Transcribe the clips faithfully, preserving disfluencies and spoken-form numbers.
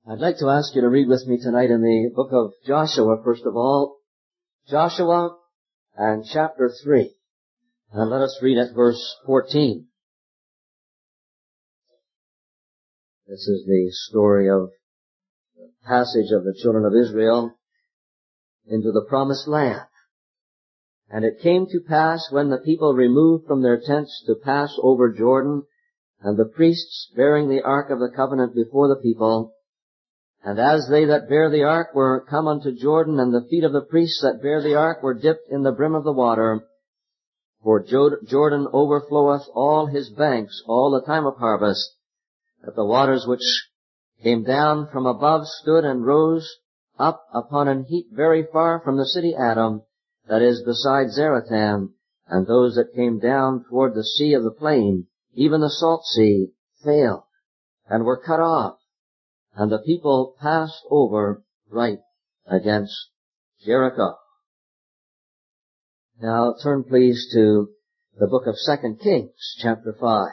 I'd like to ask you to read with me tonight in the book of Joshua, first of all. Joshua and chapter three. And let us read at verse fourteen. This is the story of the passage of the children of Israel into the promised land. And it came to pass when the people removed from their tents to pass over Jordan, and the priests bearing the ark of the covenant before the people, and as they that bear the ark were come unto Jordan, and the feet of the priests that bear the ark were dipped in the brim of the water, for Jordan overfloweth all his banks all the time of harvest, that the waters which came down from above stood and rose up upon an heap very far from the city Adam, that is beside Zaratan, and those that came down toward the sea of the plain, even the salt sea, failed, and were cut off. And the people passed over right against Jericho. Now turn please to the book of Second Kings, chapter five.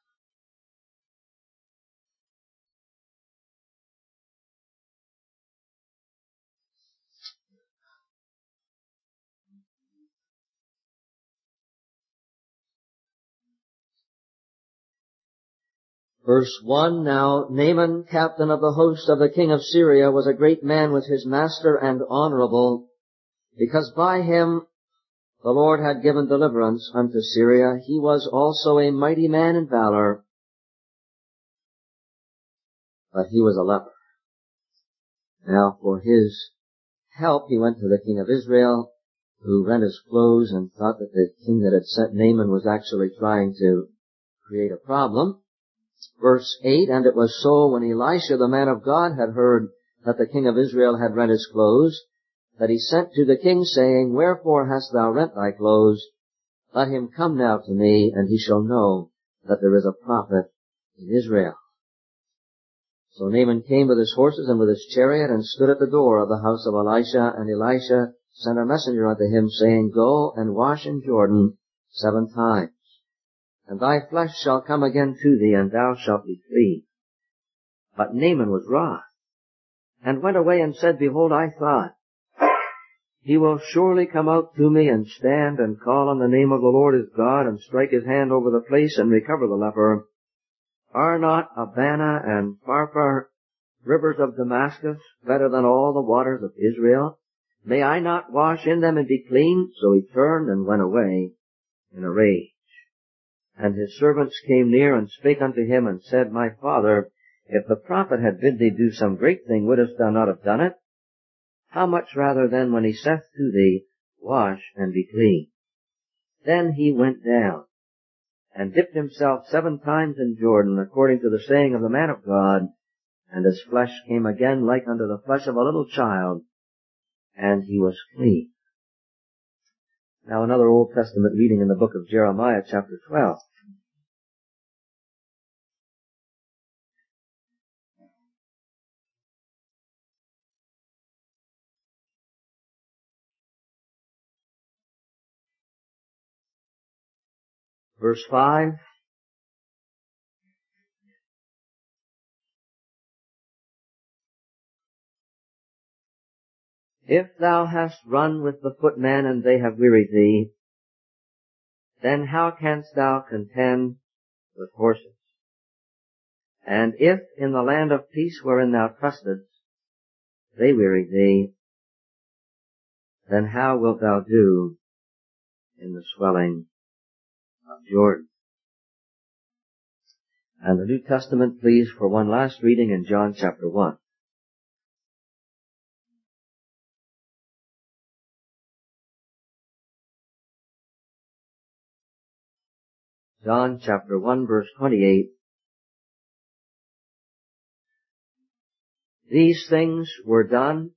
Verse one, Now Naaman, captain of the host of the king of Syria, was a great man with his master and honorable, because by him the Lord had given deliverance unto Syria. He was also a mighty man in valor, but he was a leper. Now for his help he went to the king of Israel, who rent his clothes and thought that the king that had sent Naaman was actually trying to create a problem. Verse eight, And it was so when Elisha the man of God had heard that the king of Israel had rent his clothes, that he sent to the king, saying, Wherefore hast thou rent thy clothes? Let him come now to me, and he shall know that there is a prophet in Israel. So Naaman came with his horses and with his chariot, and stood at the door of the house of Elisha, and Elisha sent a messenger unto him, saying, Go and wash in Jordan seven times, and thy flesh shall come again to thee, and thou shalt be clean. But Naaman was wroth, and went away and said, Behold, I thought, he will surely come out to me, and stand, and call on the name of the Lord his God, and strike his hand over the place, and recover the leper. Are not Abana and Pharpar, rivers of Damascus, better than all the waters of Israel? May I not wash in them and be clean? So he turned and went away in a rage. And his servants came near and spake unto him, and said, My father, if the prophet had bid thee do some great thing, wouldest thou not have done it? How much rather then, when he saith to thee, Wash and be clean? Then he went down, and dipped himself seven times in Jordan, according to the saying of the man of God, and his flesh came again like unto the flesh of a little child, and he was clean. Now another Old Testament reading in the book of Jeremiah, chapter twelve. Verse five. If thou hast run with the footmen, and they have wearied thee, then how canst thou contend with horses? And if in the land of peace wherein thou trustedst, they wearied thee, then how wilt thou do in the swelling of Jordan? And the New Testament, please, for one last reading in John chapter one. John chapter one, verse twenty-eight. These things were done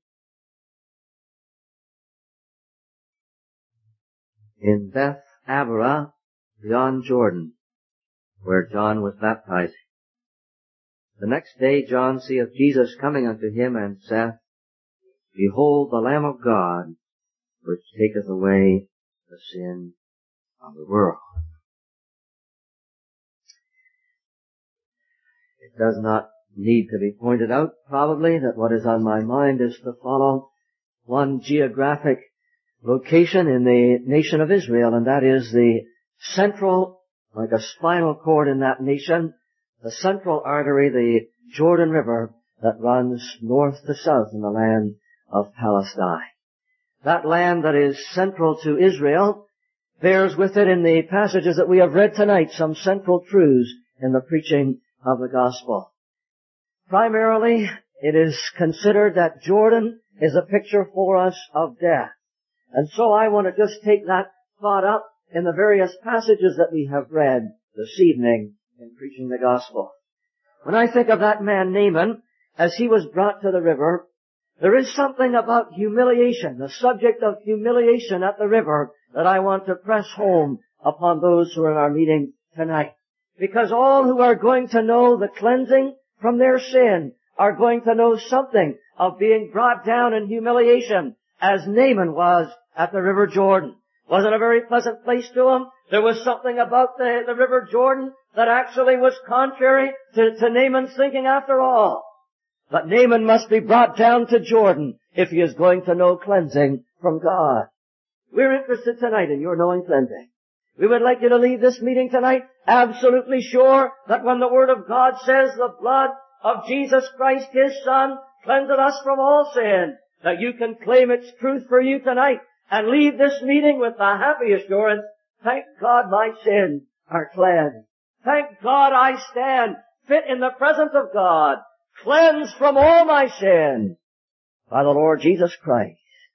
in Beth Abarah beyond Jordan, where John was baptizing. The next day John seeth Jesus coming unto him, and saith, Behold the Lamb of God, which taketh away the sin of the world. It does not need to be pointed out, probably, that what is on my mind is to follow one geographic location in the nation of Israel, and that is the central, like a spinal cord in that nation, the central artery, the Jordan River, that runs north to south in the land of Palestine. That land that is central to Israel bears with it in the passages that we have read tonight some central truths in the preaching of the gospel. Primarily, it is considered that Jordan is a picture for us of death. And so I want to just take that thought up in the various passages that we have read this evening in preaching the gospel. When I think of that man Naaman, as he was brought to the river, there is something about humiliation, the subject of humiliation at the river, that I want to press home upon those who are in our meeting tonight. Because all who are going to know the cleansing from their sin are going to know something of being brought down in humiliation, as Naaman was at the River Jordan. Wasn't a very pleasant place to him. There was something about the, the River Jordan that actually was contrary to, to Naaman's thinking after all. But Naaman must be brought down to Jordan if he is going to know cleansing from God. We're interested tonight in your knowing cleansing. We would like you to leave this meeting tonight absolutely sure that when the Word of God says the blood of Jesus Christ, His Son, cleanseth us from all sin, that you can claim its truth for you tonight and leave this meeting with the happy assurance, thank God my sins are cleansed. Thank God I stand fit in the presence of God, cleansed from all my sin by the Lord Jesus Christ.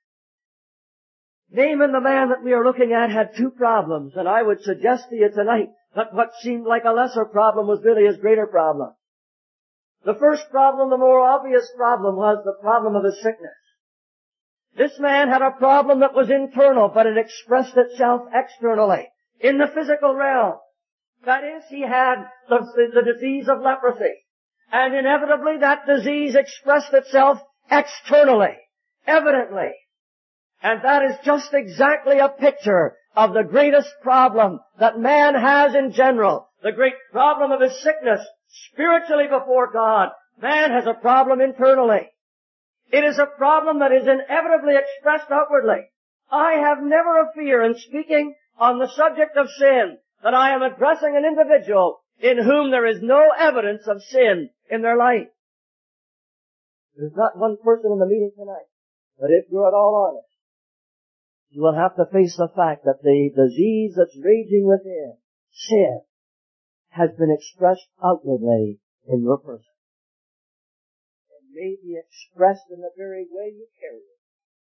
Naaman, the man that we are looking at, had two problems, and I would suggest to you tonight that what seemed like a lesser problem was really his greater problem. The first problem, the more obvious problem, was the problem of his sickness. This man had a problem that was internal, but it expressed itself externally, in the physical realm. That is, he had the, the, the disease of leprosy. And inevitably that disease expressed itself externally, evidently. And that is just exactly a picture of the greatest problem that man has in general. The great problem of his sickness, spiritually before God. Man has a problem internally. It is a problem that is inevitably expressed outwardly. I have never a fear in speaking on the subject of sin that I am addressing an individual in whom there is no evidence of sin in their life. There's not one person in the meeting tonight, but if you're at all honest, you will have to face the fact that the disease that's raging within, sin, has been expressed outwardly in your person. It may be expressed in the very way you carry it.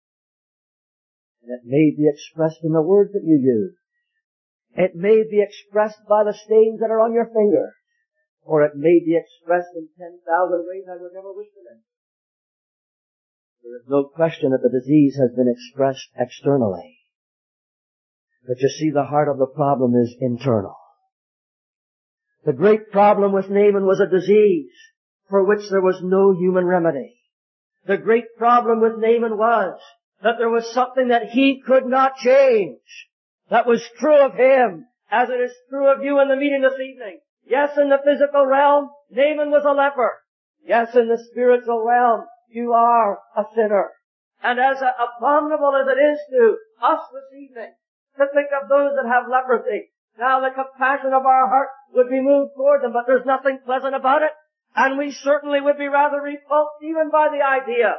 And it may be expressed in the words that you use. It may be expressed by the stains that are on your fingers. Or it may be expressed in ten thousand ways I would never wish to mention. There is no question that the disease has been expressed externally. But you see, the heart of the problem is internal. The great problem with Naaman was a disease for which there was no human remedy. The great problem with Naaman was that there was something that he could not change. That was true of him, as it is true of you in the meeting this evening. Yes, in the physical realm, Naaman was a leper. Yes, in the spiritual realm, you are a sinner. And as abominable as it is to us this evening to think of those that have leprosy, now the compassion of our heart would be moved toward them, but there's nothing pleasant about it. And we certainly would be rather repulsed even by the idea.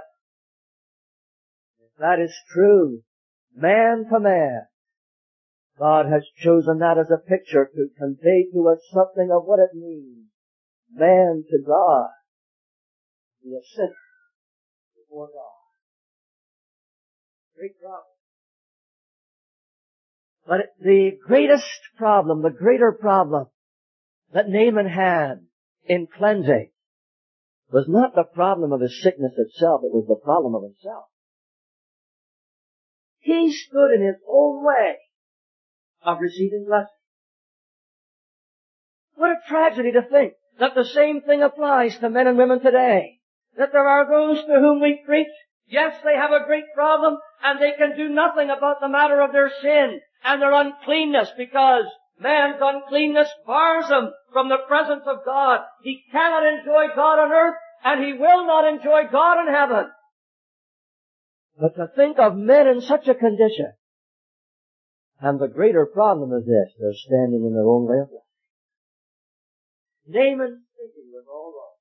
If that is true, man to man, God has chosen that as a picture to convey to us something of what it means. Man to God. Be a sinner before God. Great problem. But the greatest problem, the greater problem that Naaman had in cleansing was not the problem of his sickness itself, it was the problem of himself. He stood in his own way of receiving blessing. What a tragedy to think that the same thing applies to men and women today. That there are those to whom we preach, yes, they have a great problem, and they can do nothing about the matter of their sin and their uncleanness because Man's uncleanness bars him from the presence of God. He cannot enjoy God on earth, and he will not enjoy God in heaven. But to think of men in such a condition. And the greater problem is this: they're standing in their own way of life. Naaman's thinking was all wrong.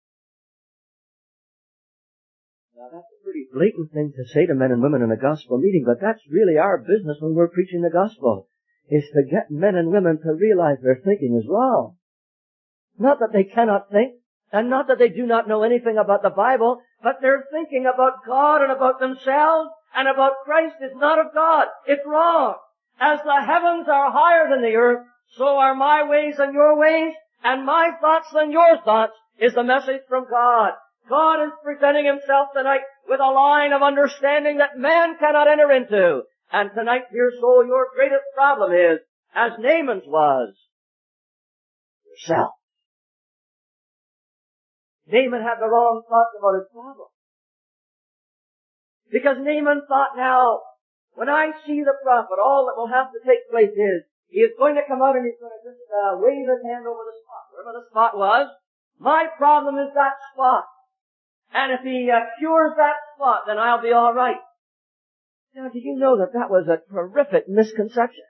Now that's a pretty blatant thing to say to men and women in a gospel meeting, but that's really our business when we're preaching the gospel, is to get men and women to realize their thinking is wrong. Not that they cannot think, and not that they do not know anything about the Bible, but their thinking about God and about themselves and about Christ is not of God. It's wrong. As the heavens are higher than the earth, so are my ways than your ways, and my thoughts than your thoughts, is the message from God. God is presenting himself tonight with a line of understanding that man cannot enter into. And tonight, dear soul, your greatest problem is, as Naaman's was, yourself. Naaman had the wrong thoughts about his problem. Because Naaman thought, now, when I see the prophet, all that will have to take place is, he is going to come out and he's going to just uh, wave his hand over the spot. Wherever the spot was, my problem is that spot. And if he uh, cures that spot, then I'll be all right. Now, did you know that that was a terrific misconception?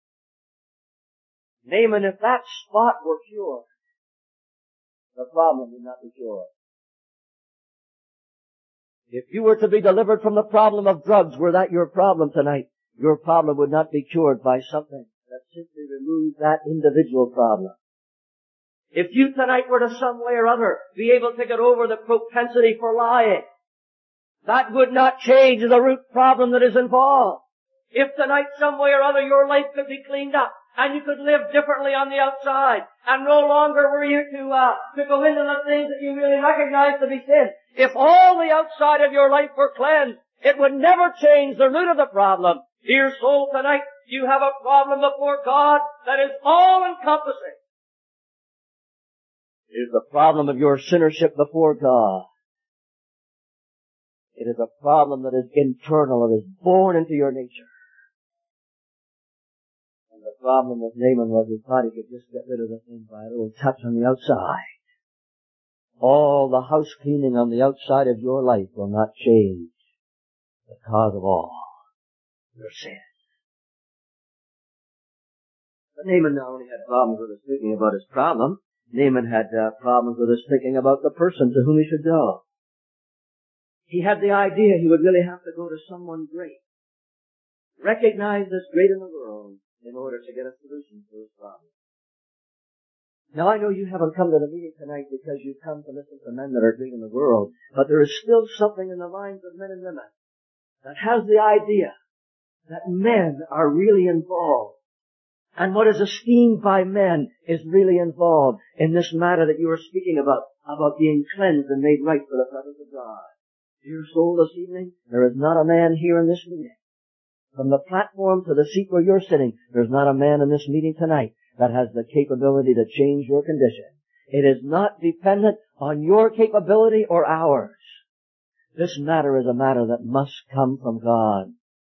Naaman, if that spot were cured, the problem would not be cured. If you were to be delivered from the problem of drugs, were that your problem tonight, your problem would not be cured by something that simply removes that individual problem. If you tonight were to some way or other be able to get over the propensity for lying, that would not change the root problem that is involved. If tonight some way or other your life could be cleaned up and you could live differently on the outside and no longer were you to, uh, to go into the things that you really recognize to be sin, if all the outside of your life were cleansed, it would never change the root of the problem. Dear soul, tonight you have a problem before God that is all-encompassing. It is the problem of your sinnership before God. It is a problem that is internal, it is born into your nature. And the problem with Naaman was he thought he could just get rid of the thing by a little touch on the outside. All the house cleaning on the outside of your life will not change the cause of all your sin. But Naaman not only had problems with his thinking about his problem, Naaman had uh, problems with his thinking about the person to whom he should go. He had the idea he would really have to go to someone great, recognized as great in the world, in order to get a solution to his problem. Now I know you haven't come to the meeting tonight because you've come to listen to men that are great in the world, but there is still something in the minds of men and women that has the idea that men are really involved. And what is esteemed by men is really involved in this matter that you are speaking about, about being cleansed and made right for the presence of God. Dear soul, this evening, there is not a man here in this meeting. From the platform to the seat where you're sitting, there's not a man in this meeting tonight that has the capability to change your condition. It is not dependent on your capability or ours. This matter is a matter that must come from God.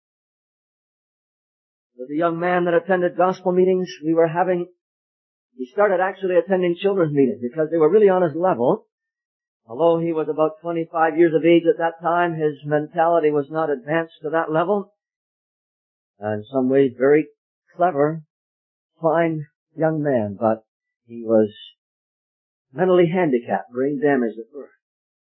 With a young man that attended gospel meetings, we were having, he started actually attending children's meetings because they were really on his level. Although he was about twenty-five years of age at that time, his mentality was not advanced to that level. And in some ways very clever, fine young man, but he was mentally handicapped, brain damaged at birth.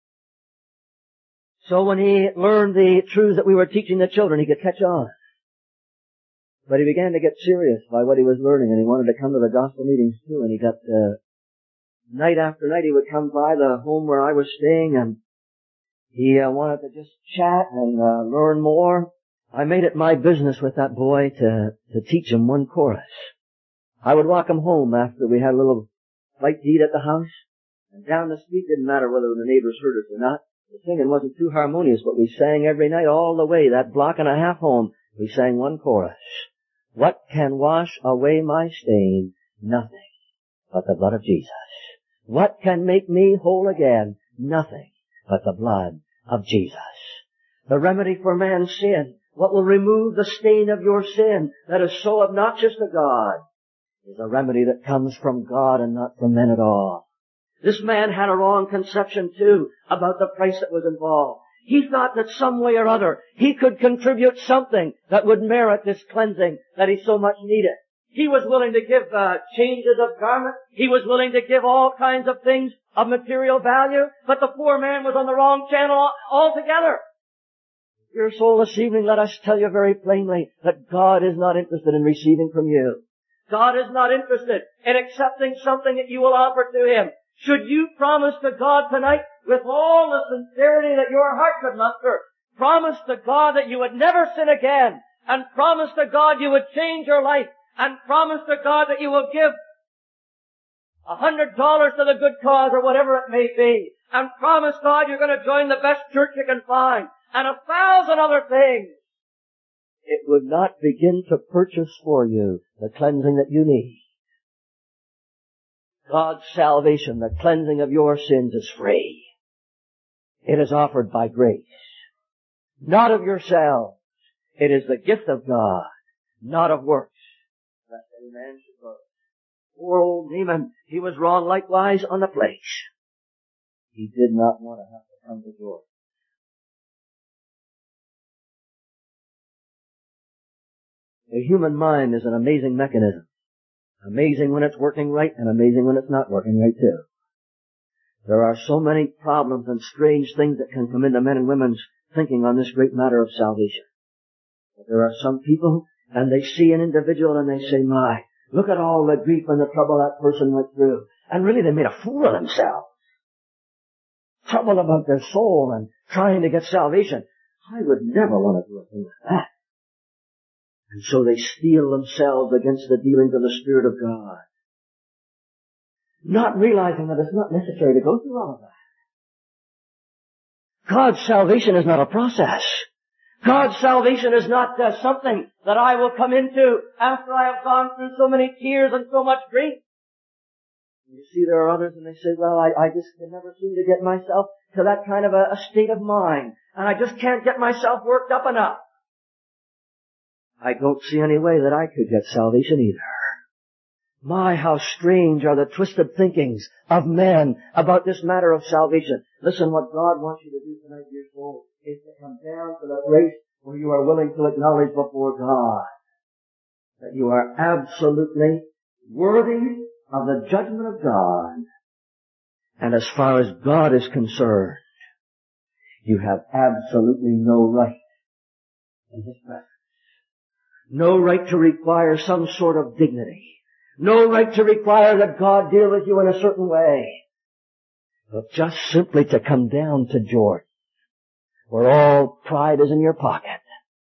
So when he learned the truths that we were teaching the children, he could catch on. But he began to get serious by what he was learning, and he wanted to come to the gospel meetings too, and he got, uh, night after night he would come by the home where I was staying, and he uh, wanted to just chat and uh, learn more. I made it my business with that boy to, to teach him one chorus. I would walk him home after we had a little bite to eat at the house, and down the street, didn't matter whether the neighbors heard us or not. The singing wasn't too harmonious, but we sang every night all the way, that block and a half home. We sang one chorus. What can wash away my stain? Nothing but the blood of Jesus. What can make me whole again? Nothing but the blood of Jesus. The remedy for man's sin, what will remove the stain of your sin that is so obnoxious to God, is a remedy that comes from God and not from men at all. This man had a wrong conception too about the price that was involved. He thought that some way or other he could contribute something that would merit this cleansing that he so much needed. He was willing to give uh, changes of garments. He was willing to give all kinds of things of material value. But the poor man was on the wrong channel altogether. Dear soul, this evening, let us tell you very plainly that God is not interested in receiving from you. God is not interested in accepting something that you will offer to Him. Should you promise to God tonight, with all the sincerity that your heart could muster, promise to God that you would never sin again, and promise to God you would change your life, and promise to God that you will give a hundred dollars to the good cause or whatever it may be, and promise God you're going to join the best church you can find, and a thousand other things, it would not begin to purchase for you the cleansing that you need. God's salvation, the cleansing of your sins, is free. It is offered by grace, not of yourselves. It is the gift of God, not of works, lest any man should boast. Poor old Naaman, he was wrong likewise on the flesh. He did not want to have to come to Jordan. The human mind is an amazing mechanism. Amazing when it's working right, and amazing when it's not working right too. There are so many problems and strange things that can come into men and women's thinking on this great matter of salvation. But there are some people, and they see an individual and they say, my, look at all the grief and the trouble that person went through. And really they made a fool of themselves. Trouble about their soul and trying to get salvation. I would never want to do a thing like that. And so they steel themselves against the dealings of the Spirit of God, not realizing that it's not necessary to go through all of that. God's salvation is not a process. God's salvation is not uh, something that I will come into after I have gone through so many tears and so much grief. You see, there are others and they say, well, I, I just can never seem to get myself to that kind of a, a state of mind, and I just can't get myself worked up enough. I don't see any way that I could get salvation either. My, how strange are the twisted thinkings of men about this matter of salvation. Listen, what God wants you to do tonight, dear soul, is to come down to the place where you are willing to acknowledge before God that you are absolutely worthy of the judgment of God. And as far as God is concerned, you have absolutely no right in His presence. No right to require some sort of dignity. No right to require that God deal with you in a certain way. But just simply to come down to Jordan, where all pride is in your pocket,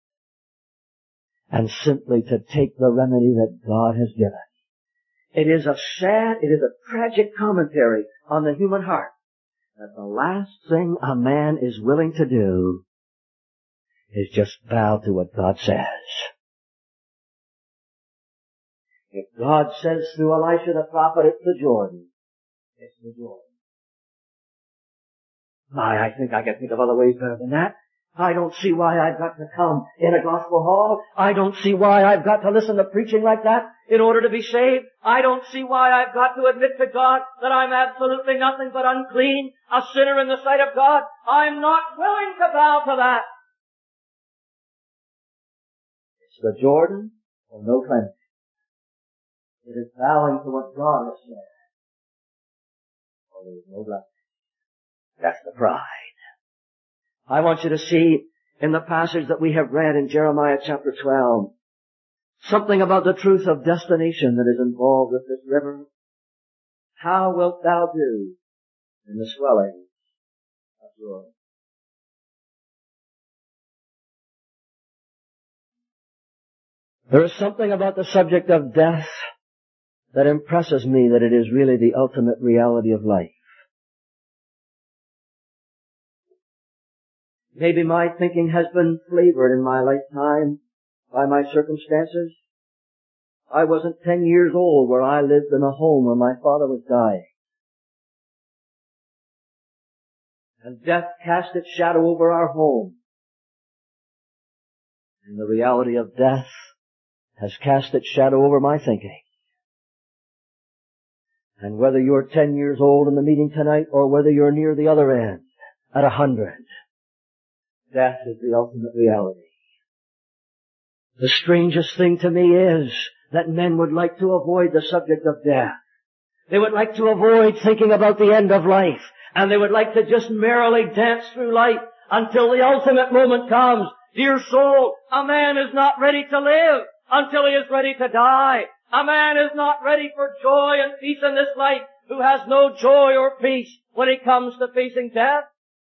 and simply to take the remedy that God has given. It is a sad, it is a tragic commentary on the human heart that the last thing a man is willing to do is just bow to what God says. If God says through Elisha the prophet, it's the Jordan, it's the Jordan. My, I think I can think of other ways better than that. I don't see why I've got to come in a gospel hall. I don't see why I've got to listen to preaching like that in order to be saved. I don't see why I've got to admit to God that I'm absolutely nothing but unclean, a sinner in the sight of God. I'm not willing to bow to that. It's the Jordan or no cleansing. It is bowing to what God has said. Oh, there is no blessing. That's the pride. I want you to see in the passage that we have read in Jeremiah chapter twelve, something about the truth of destination that is involved with this river. How wilt thou do in the swelling of Jordan? There is something about the subject of death that impresses me that it is really the ultimate reality of life. Maybe my thinking has been flavored in my lifetime by my circumstances. I wasn't ten years old where I lived in a home where my father was dying. And death cast its shadow over our home. And the reality of death has cast its shadow over my thinking. And whether you're ten years old in the meeting tonight or whether you're near the other end at a hundred, death is the ultimate reality. The strangest thing to me is that men would like to avoid the subject of death. They would like to avoid thinking about the end of life. And they would like to just merrily dance through life until the ultimate moment comes. Dear soul, a man is not ready to live until he is ready to die. A man is not ready for joy and peace in this life who has no joy or peace when he comes to facing death.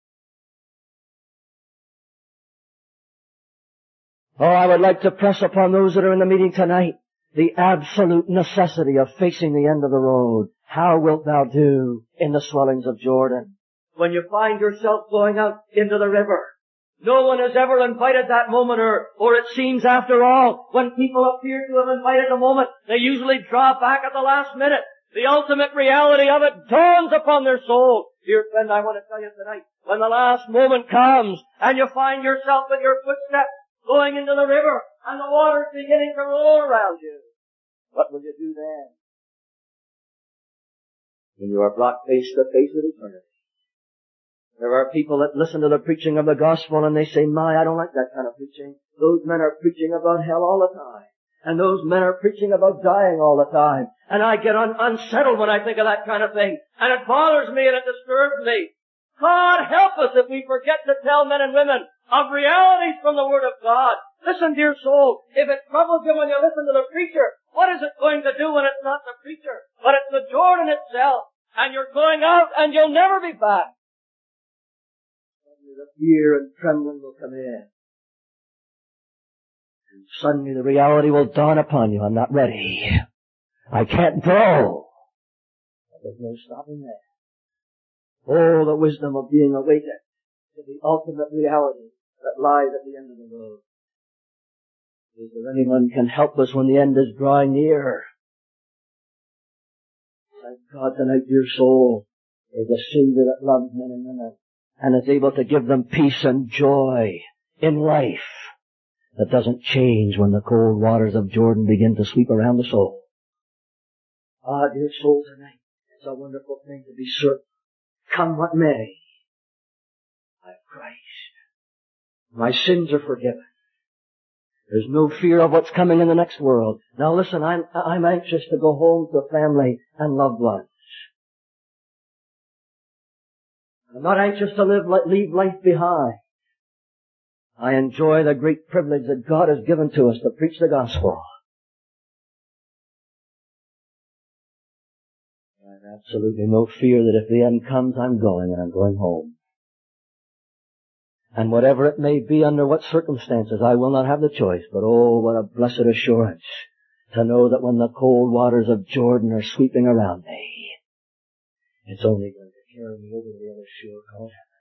Oh, I would like to press upon those that are in the meeting tonight the absolute necessity of facing the end of the road. How wilt thou do in the swellings of Jordan? When you find yourself going out into the river, no one has ever invited that moment, or, or it seems after all, when people appear to have invited the moment, they usually draw back at the last minute. The ultimate reality of it dawns upon their soul. Dear friend, I want to tell you tonight, when the last moment comes and you find yourself with your footsteps going into the river and the water's beginning to roll around you, what will you do then? When you are brought face to face with eternity. There are people that listen to the preaching of the gospel and they say, my, I don't like that kind of preaching. Those men are preaching about hell all the time. And those men are preaching about dying all the time. And I get un- unsettled when I think of that kind of thing. And it bothers me and it disturbs me. God help us if we forget to tell men and women of realities from the Word of God. Listen, dear soul, if it troubles you when you listen to the preacher, what is it going to do when it's not the preacher, but it's the Jordan itself? And you're going out and you'll never be back. Suddenly the fear and trembling will come in. And suddenly the reality will dawn upon you. I'm not ready. I can't go. But there's no stopping there. Oh, the wisdom of being awakened to the ultimate reality that lies at the end of the road. Is there anyone can help us when the end is drawing near? Thank God tonight, dear soul, there's a Savior that loves men and women and is able to give them peace and joy in life that doesn't change when the cold waters of Jordan begin to sweep around the soul. Ah, dear soul, tonight, it's a wonderful thing to be certain. Come what may, I have Christ. My sins are forgiven. There's no fear of what's coming in the next world. Now listen, I'm, I'm anxious to go home to family and loved ones. I'm not anxious to live, leave life behind. I enjoy the great privilege that God has given to us to preach the gospel. I have absolutely no fear that if the end comes, I'm going and I'm going home. And whatever it may be, under what circumstances, I will not have the choice. But oh, what a blessed assurance to know that when the cold waters of Jordan are sweeping around me, it's only going to carry me over the other shore called heaven.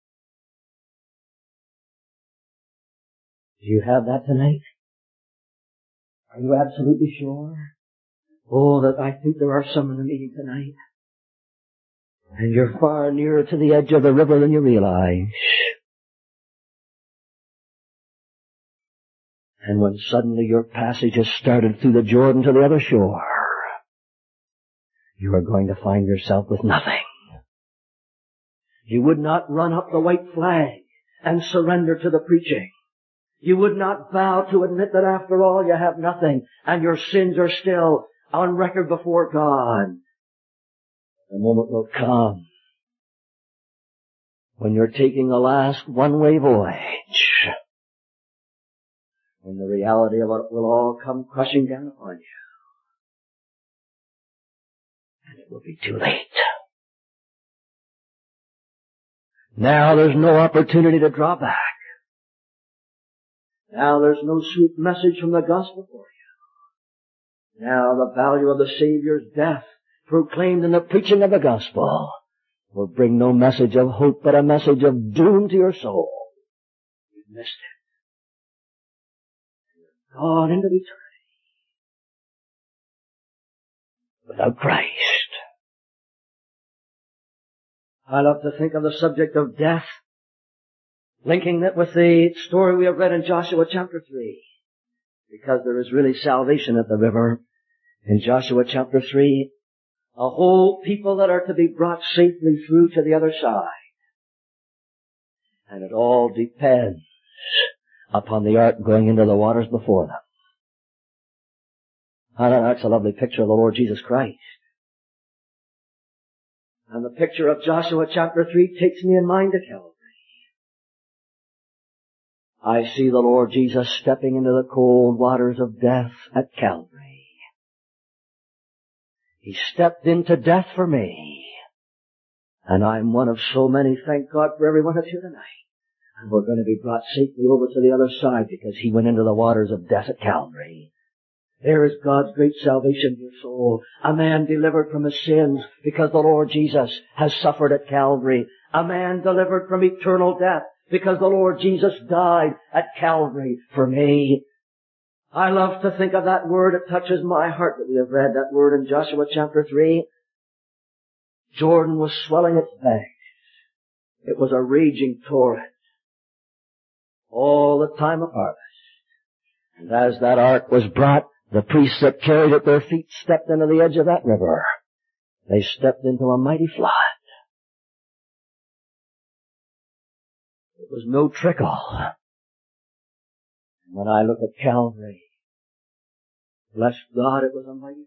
Do you have that tonight? Are you absolutely sure? Oh, that I think there are some in the meeting tonight. And you're far nearer to the edge of the river than you realize. And when suddenly your passage has started through the Jordan to the other shore, you are going to find yourself with nothing. You would not run up the white flag and surrender to the preaching. You would not vow to admit that after all you have nothing and your sins are still on record before God. The moment will come when you're taking the last one-way voyage, when the reality of it will all come crushing down upon you. And it will be too late. Now there's no opportunity to draw back. Now there's no sweet message from the gospel for you. Now the value of the Savior's death, proclaimed in the preaching of the gospel, will bring no message of hope, but a message of doom to your soul. You've missed it. You're gone into eternity without Christ. I love to think of the subject of death, linking it with the story we have read in Joshua chapter three, because there is really salvation at the river. In Joshua chapter three, A whole people that are to be brought safely through to the other side. And it all depends upon the ark going into the waters before them. Oh, that's a lovely picture of the Lord Jesus Christ. And the picture of Joshua chapter three takes me in mind to Calvary. I see the Lord Jesus stepping into the cold waters of death at Calvary. He stepped into death for me. And I'm one of so many, thank God for every one of you tonight. And we're going to be brought safely over to the other side because He went into the waters of death at Calvary. There is God's great salvation, dear soul. A man delivered from his sins because the Lord Jesus has suffered at Calvary. A man delivered from eternal death because the Lord Jesus died at Calvary for me. I love to think of that word. It touches my heart that we have read that word in Joshua chapter three. Jordan was swelling its banks. It was a raging torrent all the time of harvest. And as that ark was brought, the priests that carried it, their feet stepped into the edge of that river. They stepped into a mighty flood. It was no trickle. And when I look at Calvary, bless God, it was a mighty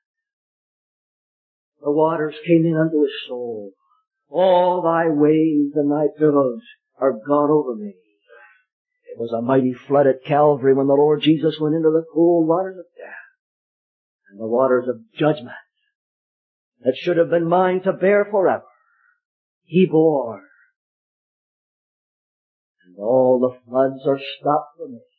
flood. The waters came in unto his soul. All thy waves and thy billows are gone over me. It was a mighty flood at Calvary when the Lord Jesus went into the cold waters of death and the waters of judgment that should have been mine to bear forever. He bore. And all the floods are stopped for me.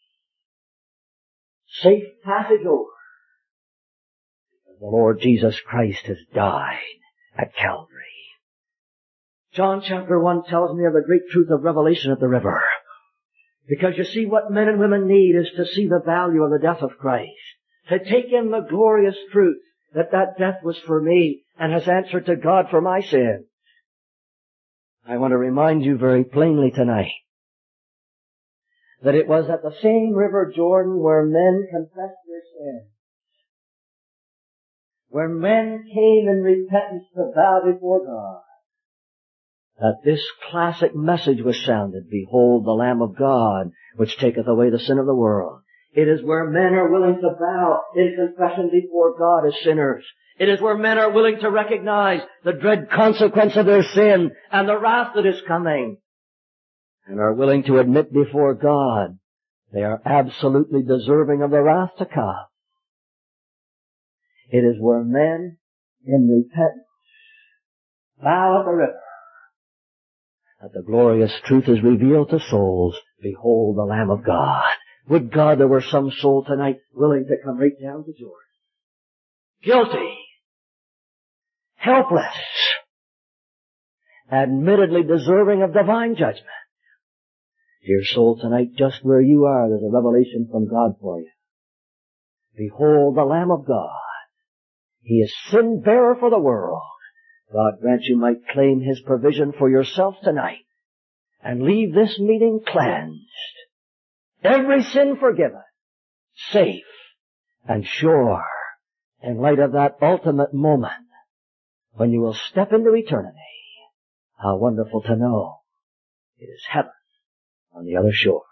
Safe passage over. Because the Lord Jesus Christ has died at Calvary. John chapter one tells me of the great truth of revelation at the river. Because you see, what men and women need is to see the value of the death of Christ. To take in the glorious truth that that death was for me and has answered to God for my sins. I want to remind you very plainly tonight that it was at the same river Jordan where men confessed their sins. Where men came in repentance to bow before God. That this classic message was sounded, Behold the Lamb of God, which taketh away the sin of the world. It is where men are willing to bow in confession before God as sinners. It is where men are willing to recognize the dread consequence of their sin and the wrath that is coming. And are willing to admit before God they are absolutely deserving of the wrath to come. It is where men in repentance bow at the river. That the glorious truth is revealed to souls. Behold the Lamb of God. Would God there were some soul tonight willing to come right down to Jordan. Guilty. Helpless. Admittedly deserving of divine judgment. Dear soul, tonight just where you are, there's a revelation from God for you. Behold the Lamb of God. He is sin bearer for the world. God grant you might claim His provision for yourself tonight and leave this meeting cleansed. Every sin forgiven, safe and sure in light of that ultimate moment when you will step into eternity. How wonderful to know it is heaven on the other shore.